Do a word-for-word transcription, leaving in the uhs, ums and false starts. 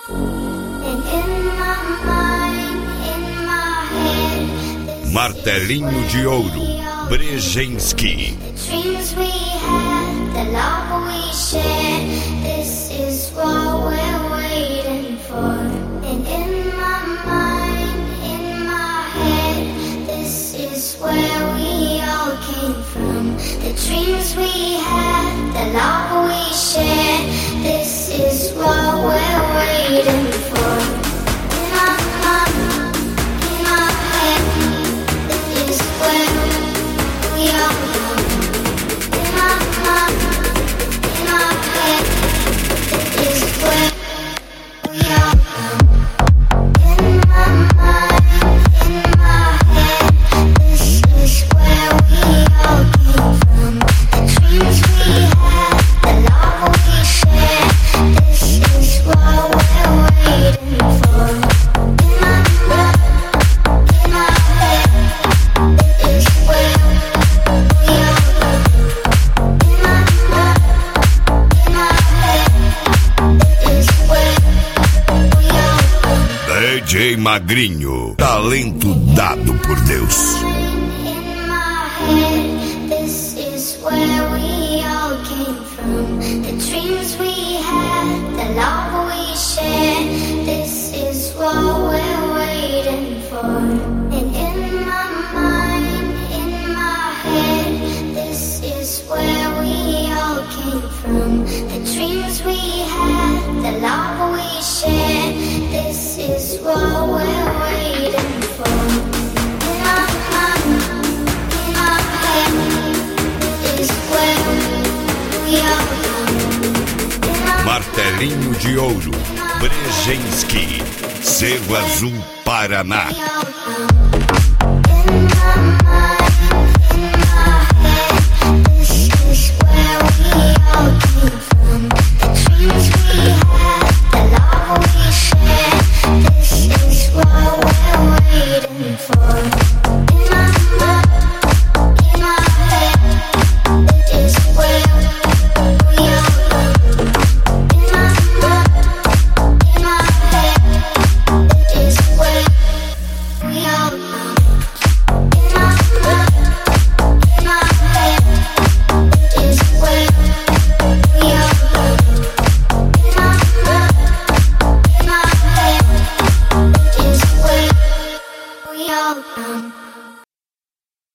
Martelinho de Ouro, Brzezinski. Where we all came from, the dreams we had, the love we shared. This is what we're waiting for. In our mind, in our head, this is where we all come. In our mind, in our head, this is where we all come. In my mind, in my head. Where we all came from, the dreams we had, the love we shared. This is what we're waiting for. In my mind, in my head, this is where we all come. In my mind, in my head, this is where we all come. D J Magrinho, talento dado por Deus. This is where we all came from, the dreams we had, the love we shared. This is what we're waiting for. And in my mind, in my head, this is where we all came from, the dreams we had, the love we shared. This is what we're waiting for. Martelinho de Ouro, Brzezinski, Cerro Azul, Paraná.